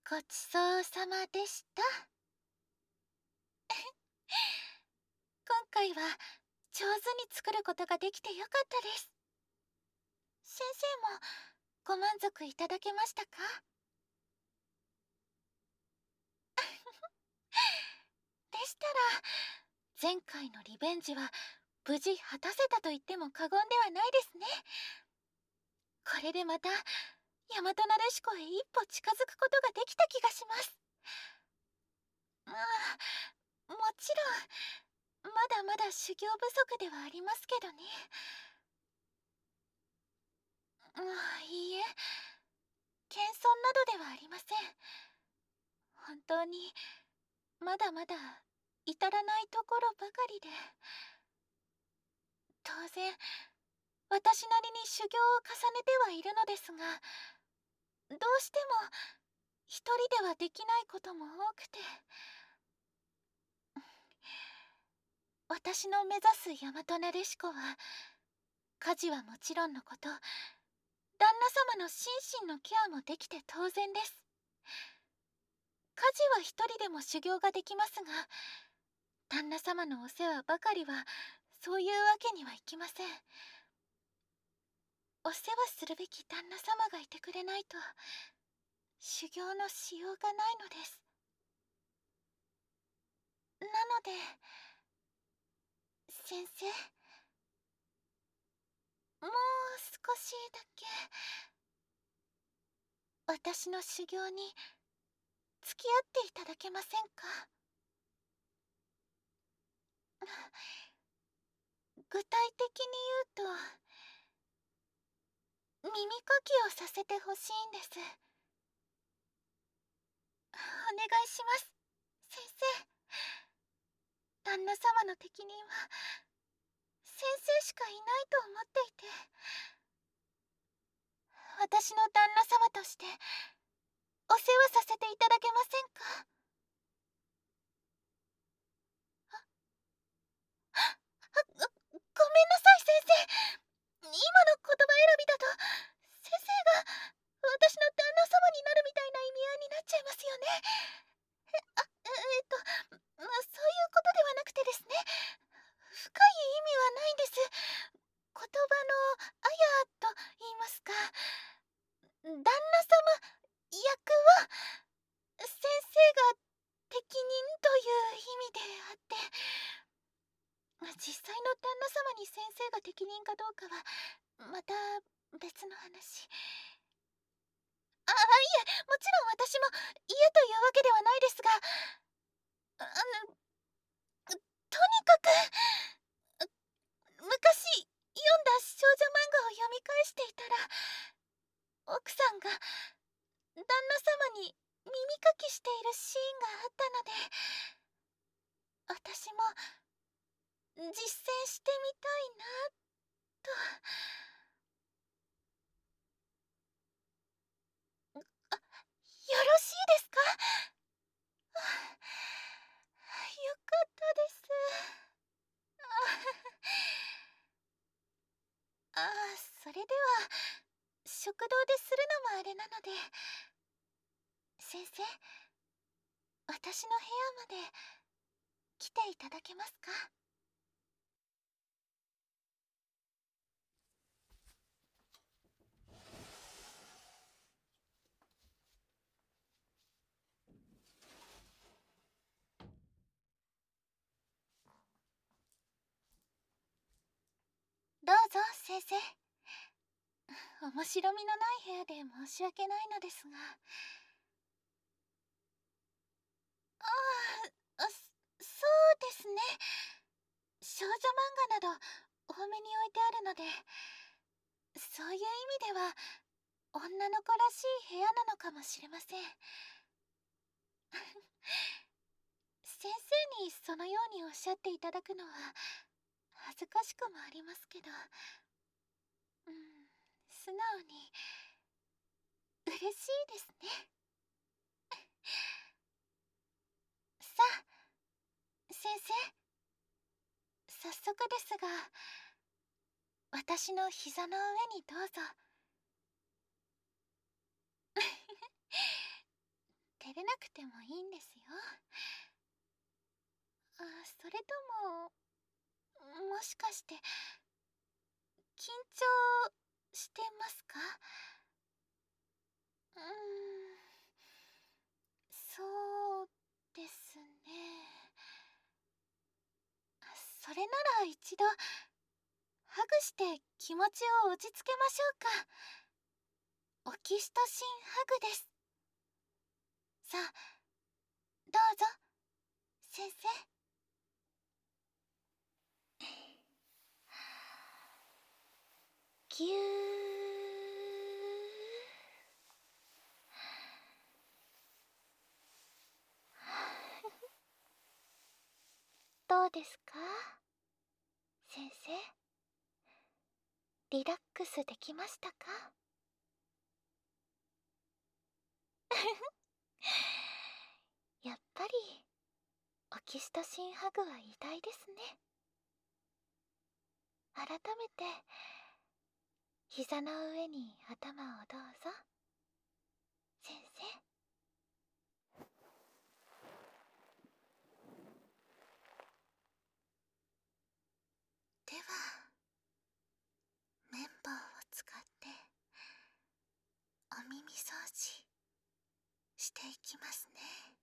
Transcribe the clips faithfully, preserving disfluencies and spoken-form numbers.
ごちそうさまでした。今回は上手に作ることができてよかったです。先生もご満足いただけましたか？でしたら前回のリベンジは無事果たせたと言っても過言ではないですね。これでまた大和なでしこへ一歩近づくことができた気がします。まあもちろんまだまだ修行不足ではありますけどね。あ、いいえ、謙遜などではありません。本当にまだまだ至らないところばかりで。当然私なりに修行を重ねてはいるのですが、どうしても一人ではできないことも多くて、私の目指す大和なでしこは家事はもちろんのこと、旦那様の心身のケアもできて当然です。家事は一人でも修行ができますが、旦那様のお世話ばかりはそういうわけにはいきません。お世話するべき旦那様がいてくれないと修行のしようがないのです。なので先生、もう少しだけ私の修行に付き合っていただけませんか？具体的に言うと、耳かきをさせてほしいんです。お願いします、先生。旦那様の適任は先生しかいないと思っていて、私の旦那様としてお世話させていただけませんか？あ、ご、ごめんなさい先生。今の言葉選びだと先生が私の旦那様になるみたいな意味合いになっちゃいますよね。え、あ、ええっと、まあ、そういうことではなくてですね、深い意味はないんです。言葉のあやと言いますか、旦那様役は先生が適任という意味であって、実際の旦那様に先生が適任かどうかはまた別の話。あ、いえ、もちろん私も嫌というわけではないですが、あの、とにかく昔読んだ少女漫画を読み返していたら、奥さんが旦那様に耳かきしているシーンがあったので、私も実践してみたいなと。あ、よろしいですか？あ、よかったです。ああ、それでは食堂でするのもあれなので、先生、私の部屋まで来ていただけますか？どうぞ先生。面白みのない部屋で申し訳ないのですが。ああ、そそうですね。少女漫画など多めに置いてあるので、そういう意味では女の子らしい部屋なのかもしれません。先生にそのようにおっしゃっていただくのは恥ずかしくもありますけど、うん、素直に嬉しいですね。さあ先生、早速ですが私の膝の上にどうぞ。でくてもいいんですよ。あ、それとももしかして緊張してますか？うーん、そうですね。それなら一度ハグして気持ちを落ち着けましょうか。オキシトシンハグです。さあ、どうぞ先生。ぎゅーどうですか先生、リラックスできましたか？やっぱりオキシトシンハグは偉大ですね。改めて膝の上に頭をどうぞ先生。では綿棒を使ってお耳掃除していきますね。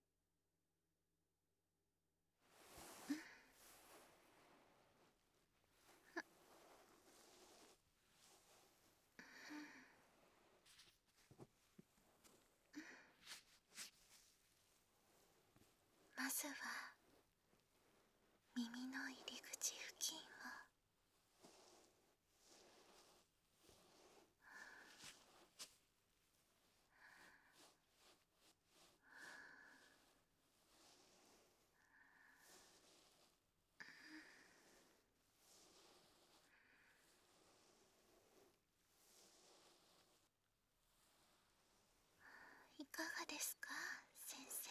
まずは耳の入り口付近をいかがですか先生。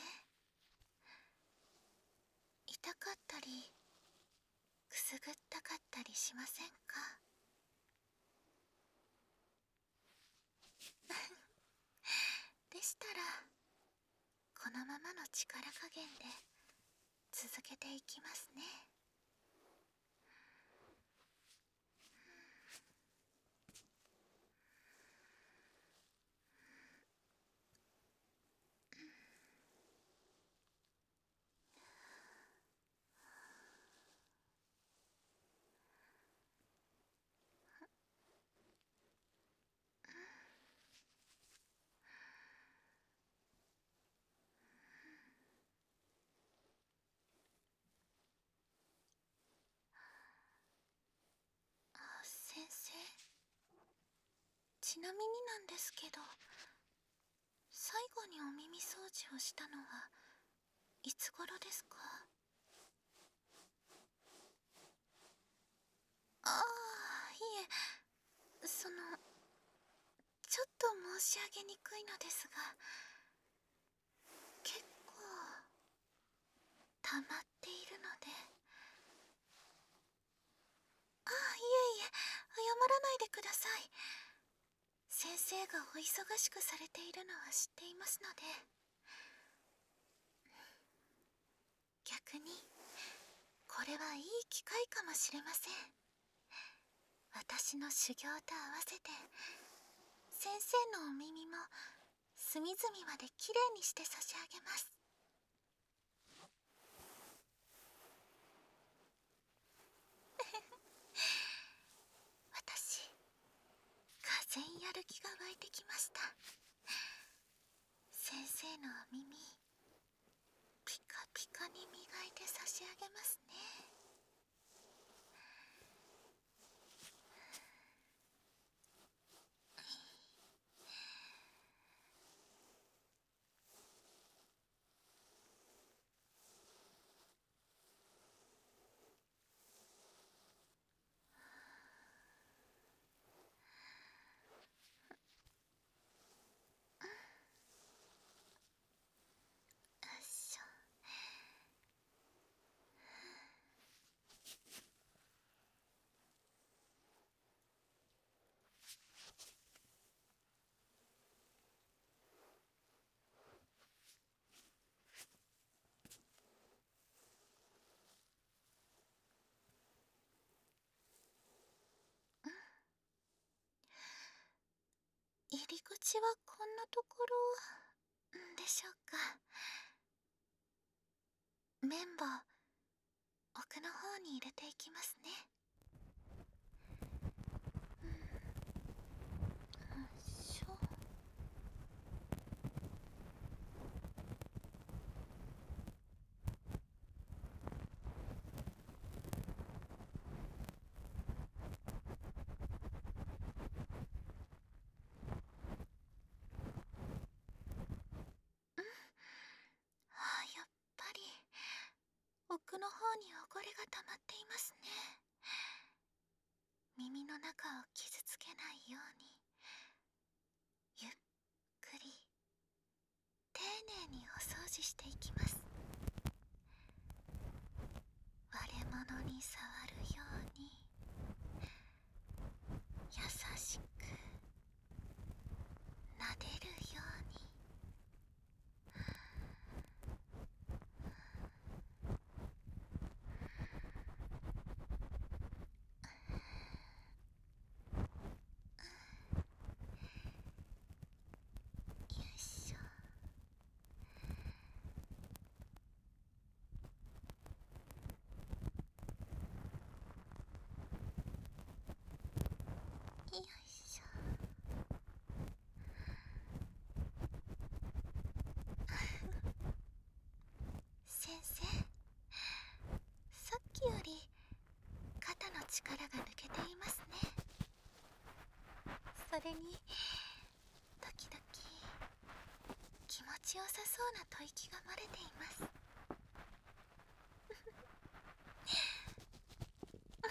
痛かったりくすぐったかったりしませんか？でしたらこのままの力加減で続けていきますね。あ、先生、ちなみになんですけど、最後にお耳掃除をしたのはいつ頃ですか？ああ、いえ、そのちょっと申し上げにくいのですが、結構溜まっているので。ああ、いえいえ、謝らないでください。先生がお忙しくされているのは知っていますので。逆にこれはいい機会かもしれません。私の修行と合わせて先生のお耳も隅々まできれいにして差し上げます。私、がぜんやる気が湧いてきました。先生のお耳ピカピカに磨いて差し上げますね。よいしょ。 入り口はこんなところでしょうか。綿棒、奥の方に入れていきますね。うん、よいしょ。ああ、やっぱり奥の方に汚れが溜まっていますね。耳の中を傷つけないように、ゆっくり丁寧にお掃除していきます。割れ物に触るように優しく撫でるように。よいしょ。よいしょ。先生、さっきより肩の力が抜けていますね。それに時々気持ちよさそうな吐息が漏れています。はい、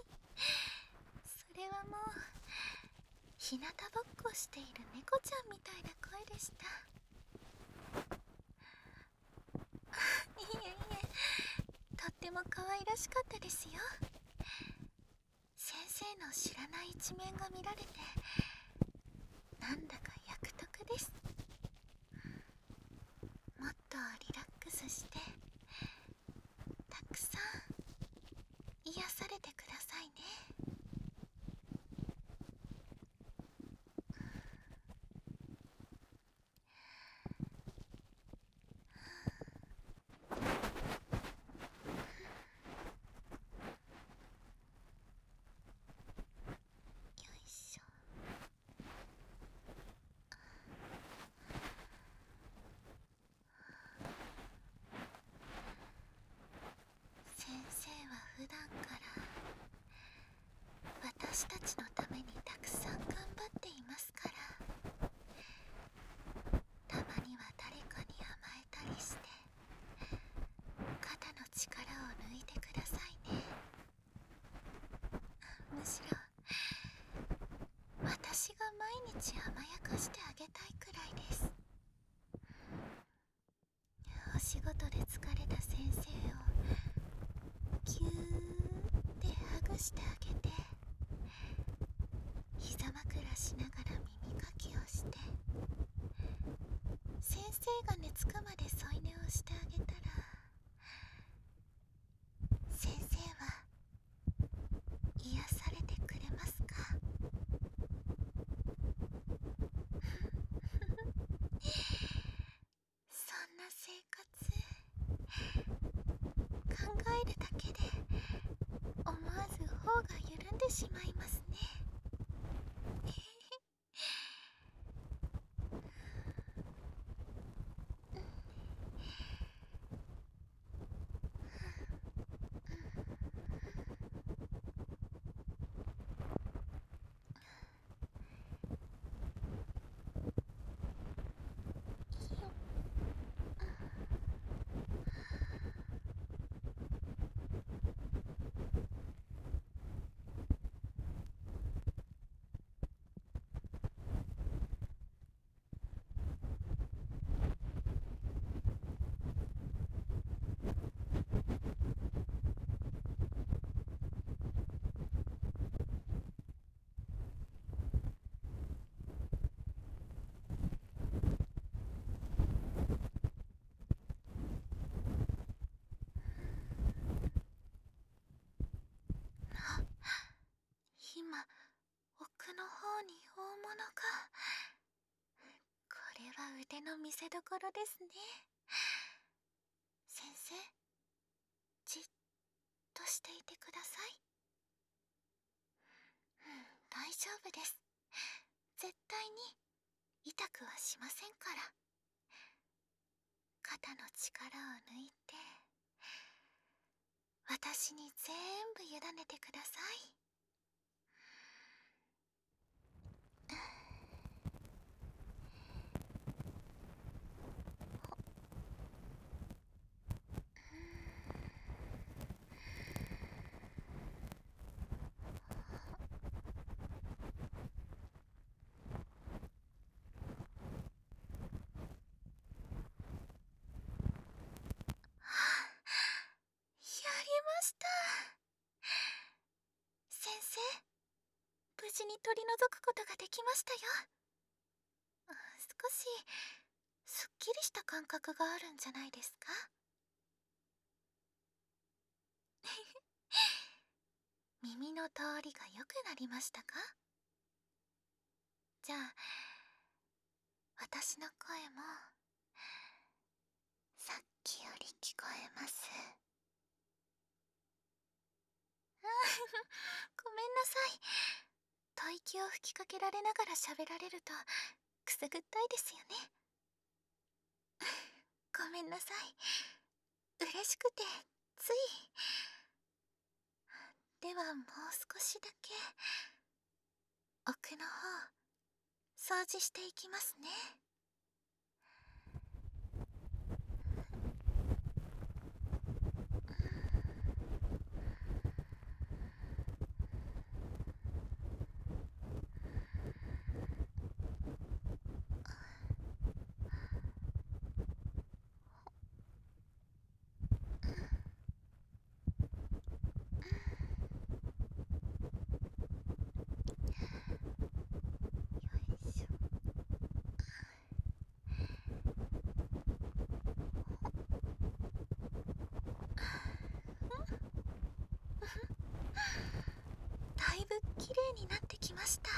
それはもう日向ぼっこしている猫ちゃんみたいな声でした。いえいえ、とっても可愛らしかったですよ。先生の知らない一面が見られて、なんだか役得です。もっとリラックスして、たくさん癒されてくださいね。よいしょ。先生は普段から私たちのためにたくさん頑張っていますから、たまには誰かに甘えたりして肩の力を抜いてくださいね。むしろ私が毎日甘やかしてあげたいくらいです。お仕事で疲れた先生をぎゅーってハグしてあげて、膝枕しながら耳かきをして、先生が寝つくまで添い寝をしてあげたら、先生は癒されてくれますか？そんな生活、考えるだけで思わず頬が緩んでしまいますね。今、奥の方に大物が。 腕の見せどころですね。先生、じっとしていてください。うん、大丈夫です。絶対に痛くはしませんから。肩の力を抜いて、私に全部委ねてください。やりました。先生、無事に取り除くことができましたよ。少しすっきりした感覚があるんじゃないですか？耳の通りが良くなりましたか？じゃあ、私の声もさっきより聞こえます。ごめんなさい。吐息を吹きかけられながら喋られるとくすぐったいですよね。ごめんなさい。嬉しくてつい。ではもう少しだけ奥の方掃除していきますね。よいしょ。だいぶ綺麗になってきました。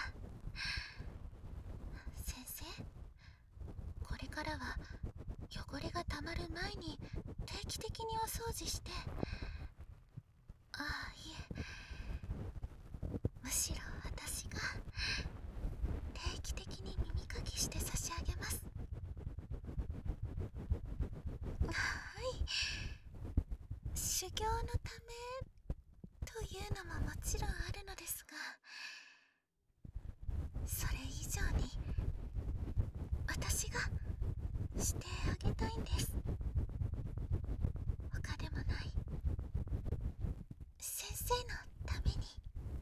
先生、これからは汚れがたまる前に定期的にお掃除して。ああ、いえ、むしろ私が定期的に耳かきして差し上げます。はい、修行のためというのももちろんあるのですが、それ以上に私がしてあげたいんです。他でもない先生のために。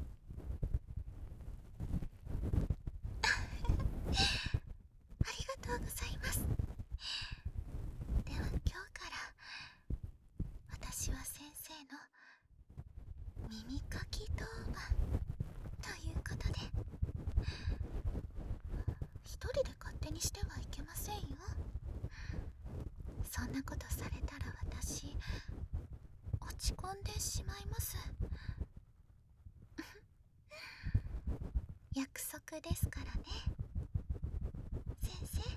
ありがとうございます。では今日から私は先生の耳かき当番ということで。一人で勝手にしてはいけませんよ。そんなことされたら私落ち込んでしまいます。約束ですからね、先生。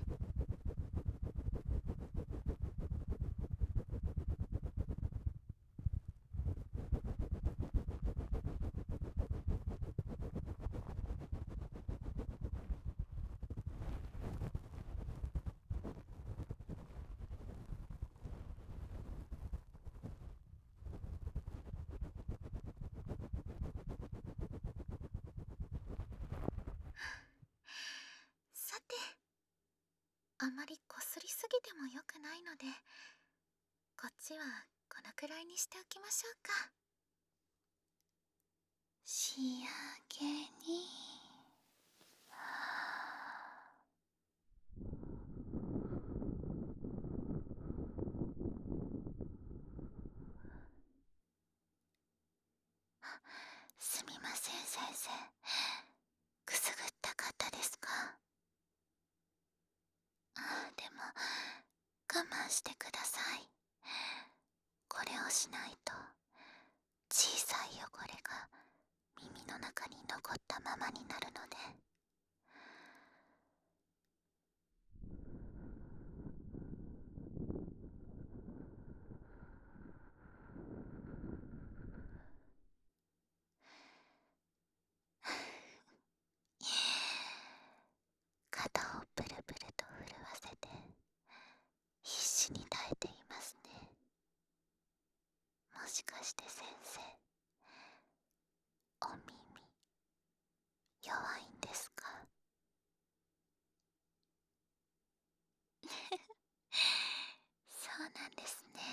さて、あまりこすりすぎても良くないので、こっちはこのくらいにしておきましょうか。仕上げにすみません先生、くすぐったかったですか？ああ、でも我慢してください。これをしないと小さい汚れが耳の中に残ったままになるので。 しかして先生、お耳弱いんですか？そうなんですね。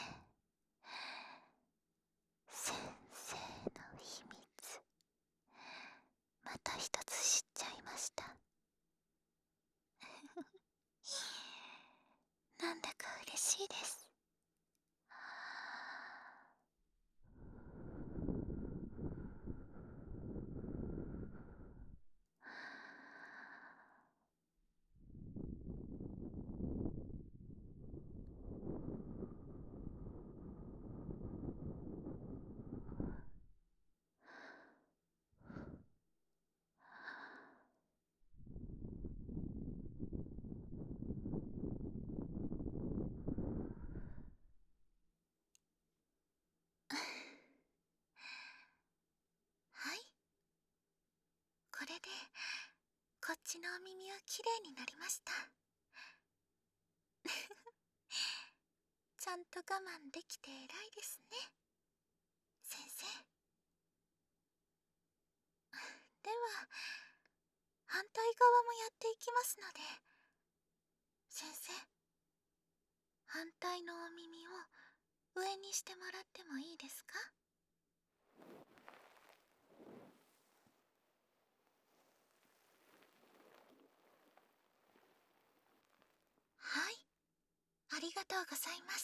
先生の秘密、また一つ知っちゃいました。なんだか嬉しいです。はい、これでこっちのお耳はきれいになりました。ちゃんと我慢できて偉いですね、先生。では反対側もやっていきますので、先生、反対のお耳を上にしてもらってもいいですか？はい、ありがとうございます。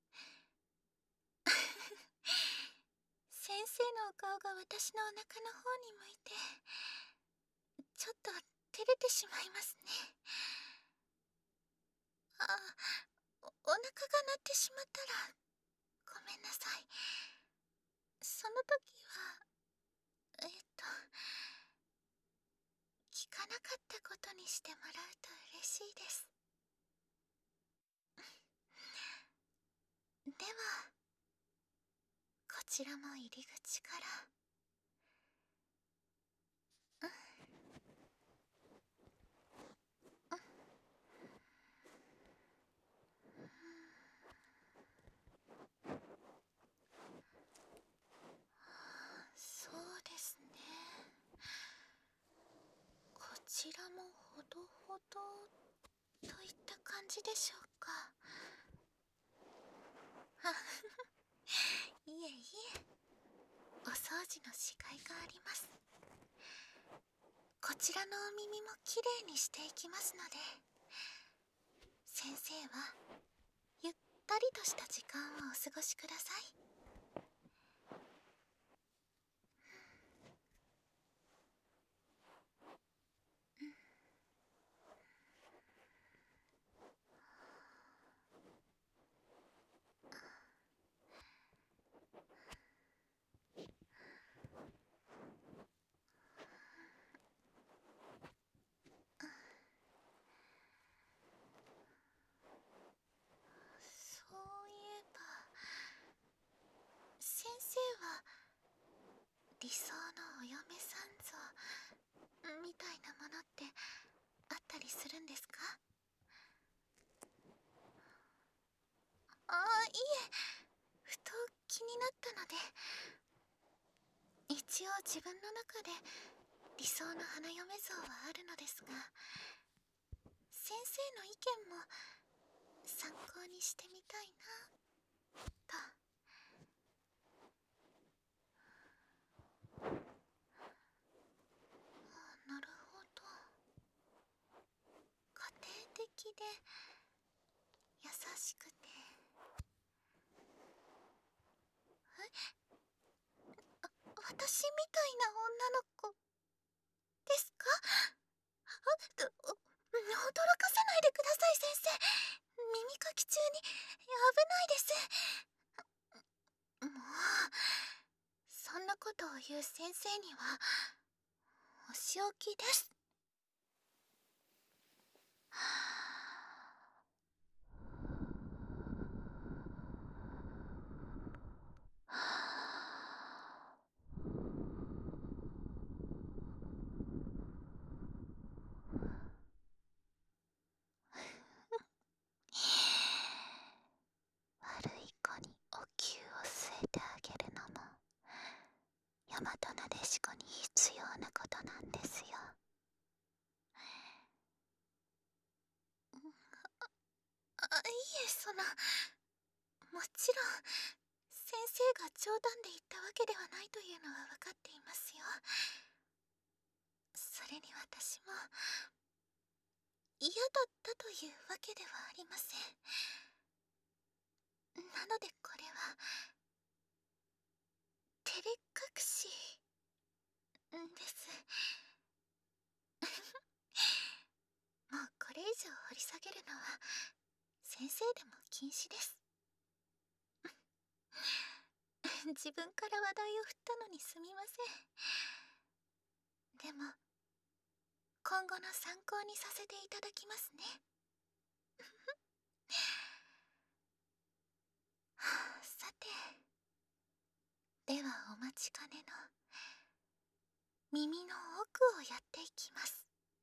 先生のお顔が私のお腹の方に向いて、ちょっと照れてしまいますね。あ、お、お腹が鳴ってしまったらごめんなさい。その時は、えっと、聞かなかったことにしてもらうと嬉しいです。では、こちらも入り口から。そうですね。こちらもほどほどといった感じでしょうか。あいえいえ、お掃除のしがいがあります。こちらのお耳もきれいにしていきますので、先生はゆったりとした時間をお過ごしください。そういえば、先生は理想のお嫁さん像みたいなものってあったりするんですか？ああ、いえ、ふと気になったので。一応自分の中で理想の花嫁像はあるのですが、先生の意見も参考にしてみたいなと。あ、なるほど。家庭的で優しくて。え、あ、私みたいな女の子ですか？あ、う、う、驚かせないでください、先生。耳かき中に危ないです。もう、そんなことを言う先生にはお仕置きです。悪い子にお灸を据えてあえ、その、もちろん先生が冗談で言ったわけではないというのは分かっていますよ。それに私も嫌だったというわけではありません。なのでこれは照れ隠しです。もうこれ以上掘り下げるのは先生でも禁止です。自分から話題を振ったのにすみません。でも今後の参考にさせていただきますね。さて、ではお待ちかねの耳の奥をやっていきます。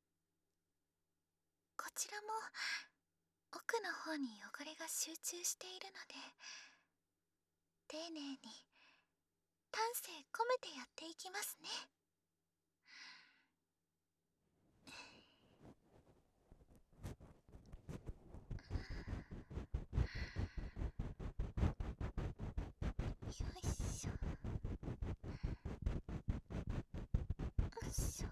こちらも奥の方に汚れが集中しているので、丁寧に丹精込めてやっていきますね。よいしょ、よいしょ。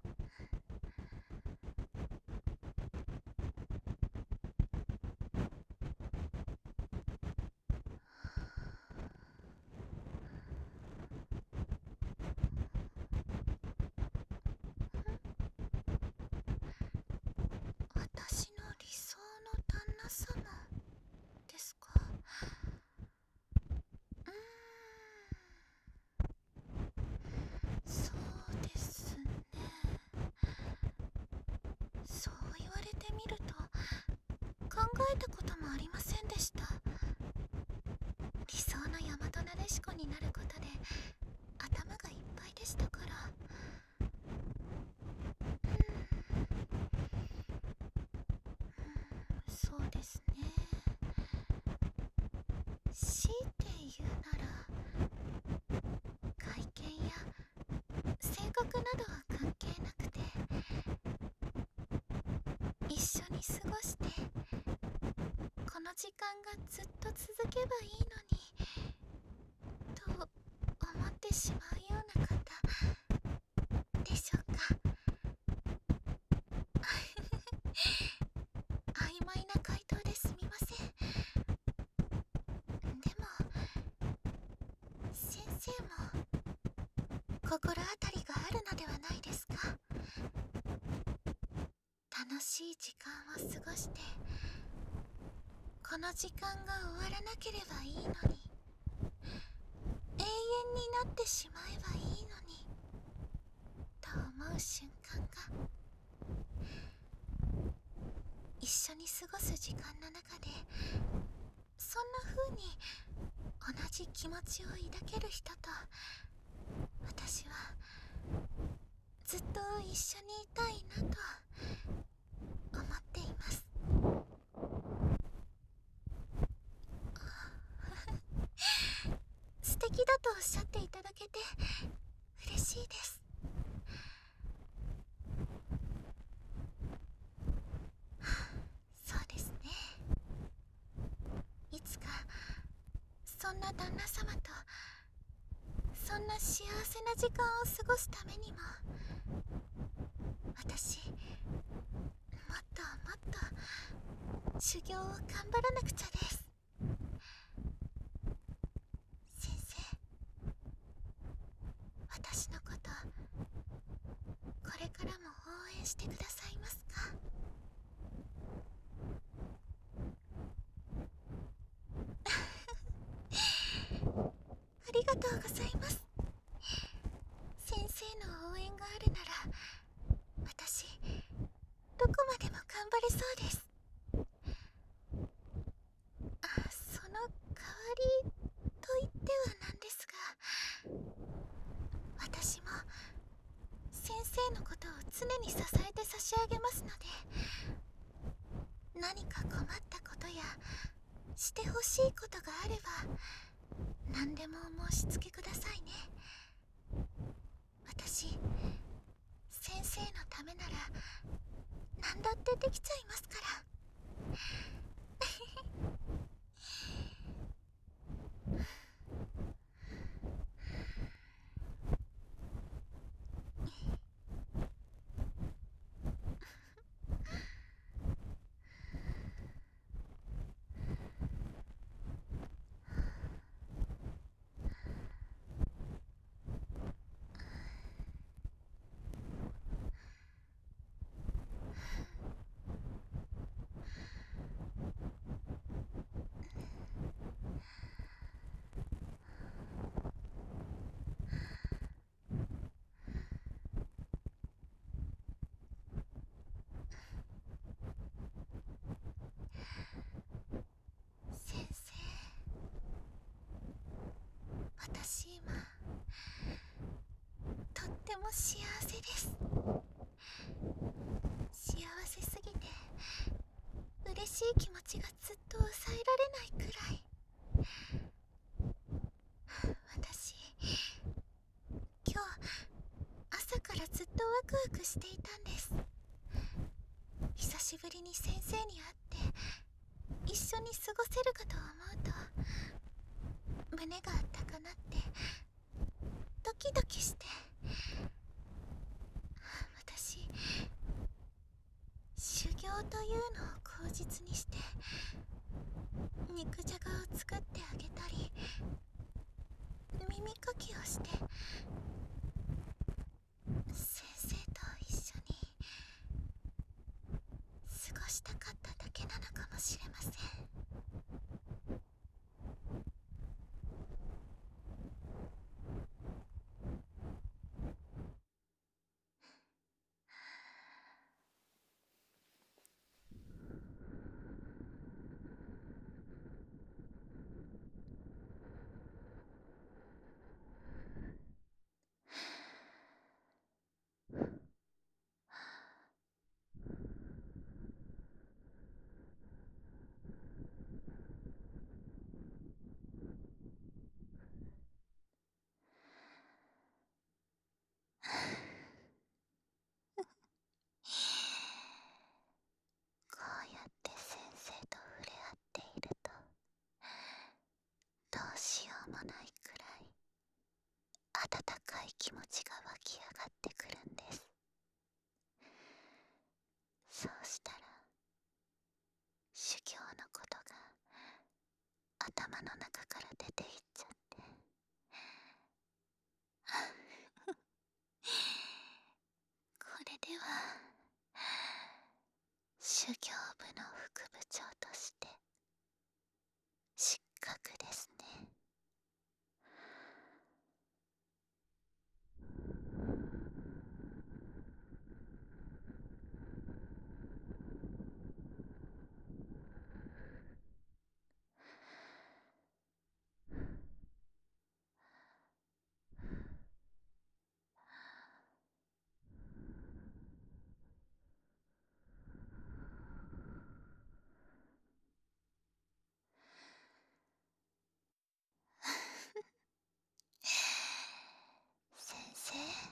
私の理想の旦那様ですか？うーん、そうですね。そう言われてみると考えたこともありませんでした。理想の大和なでしこになることで頭がいっぱいでしたから。うーん、そうですね。強いて言うなら外見や性格などは関係なくて、一緒に過ごしてこの時間がずっと続けばいいのにと思ってしまうような方でしょうか。曖昧な回答ですみません。でも先生も心当たりがあるのではないですか？楽しい時間を過ごしてこの時間が終わらなければいいのに、永遠になってしまえばいいのにと思う瞬間が、一緒に過ごす時間の中でそんな風に同じ気持ちを抱ける人と私はずっと一緒にいたいなと思っています。素敵だとおっしゃっていただけて嬉しいです。そうですね。いつかそんな旦那様とそんな幸せな時間を過ごすためにも私もっともっと修行を頑張らなくちゃです。先生、私のことこれからも応援してくださいますか？ありがとうございます。先生の応援があるなら私どこまでも頑張れそうです。あ、その代わりと言ってはなんですが、私も先生のことを常に支えて差し上げますので、何か困ったことやしてほしいことがあれば何でもお申し付けくださいね。私、先生のためなら何だってできちゃいますから。 も幸せです。幸せすぎて嬉しい気持ちがずっと抑えられないくらい。私、今日朝からずっとワクワクしていたんです。久しぶりに先生に会って一緒に過ごせるかと思うと胸があったかなってドキドキして。私、修行というのを口実にして肉じゃがを作ってあげたり耳かきをして先生と一緒に過ごしたかっただけなのかもしれません。こうやって先生と触れ合っているとどうしようもないくらい温かい気持ちが湧き上がってくるんです。そうしたら修行のことが頭の中から出ていっちゃってこれでは修行部の副部長として失格ですね。先生、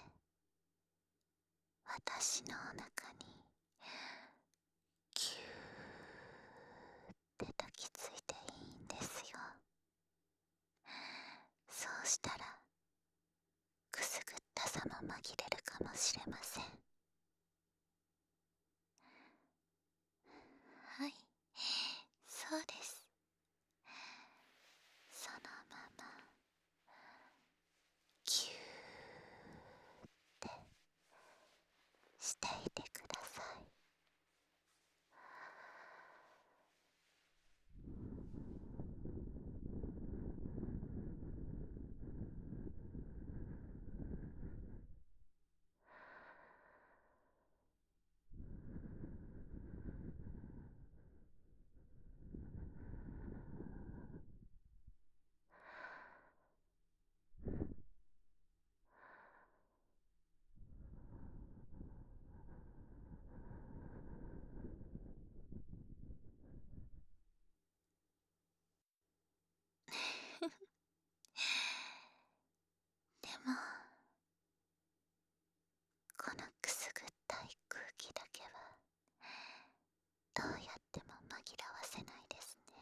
私のお腹にキューって抱きついていいんですよ。そうしたらくすぐったさも紛れるかもしれません。はい、そうです。そのままキューってしていてください。でもこのくすぐったい空気だけはどうやっても紛らわせないですね。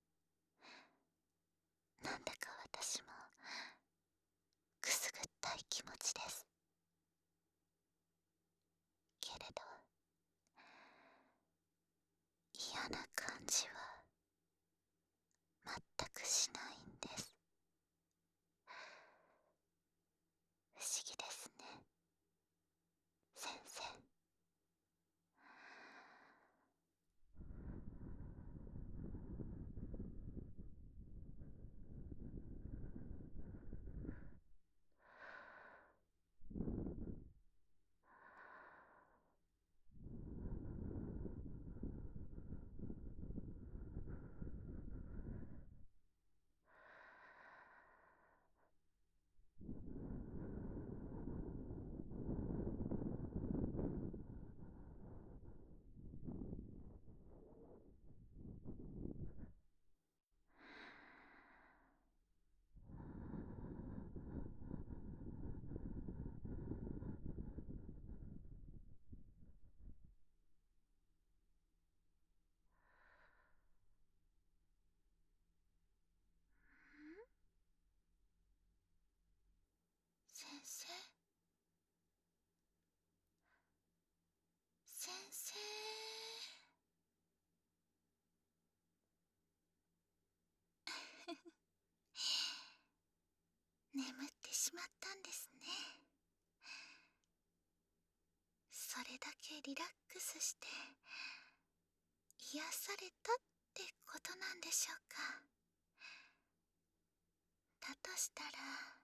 なんだか私もくすぐったい気持ちです。けれど嫌な感じは全くしないんです。不思議ですね、先生。 んですね。それだけリラックスして癒されたってことなんでしょうか。だとしたら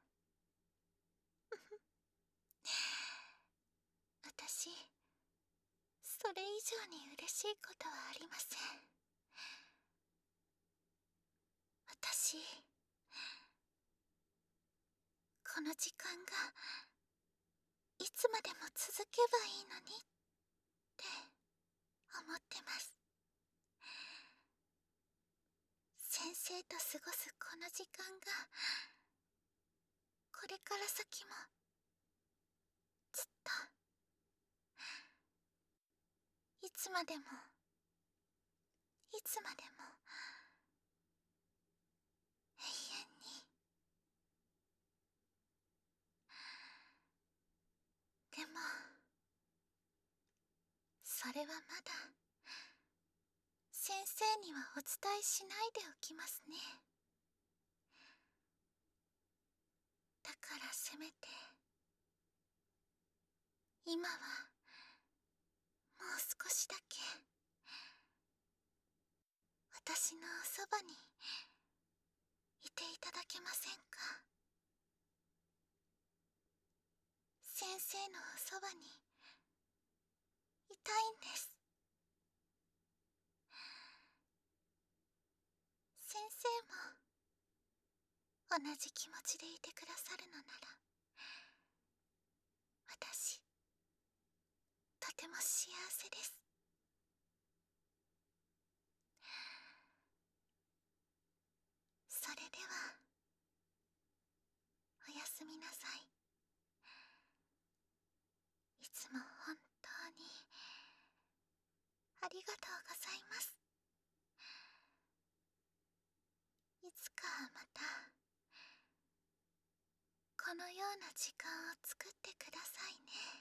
私、それ以上に嬉しいことはありません。私、この時間がいつまでも続けばいいのにって思ってます。先生と過ごすこの時間がこれから先もずっといつまでもいつまでも永遠に。でもそれはまだ先生にはお伝えしないでおきますね。だからせめて今はもう少しだけ私のおそばにいていただけませんか。先生のおそばにいたいんです。先生も同じ気持ちでいてくださるのなら、私とても幸せです。それではおやすみなさい。いつも本当にありがとうございます。いつかまたこのような時間を作ってくださいね。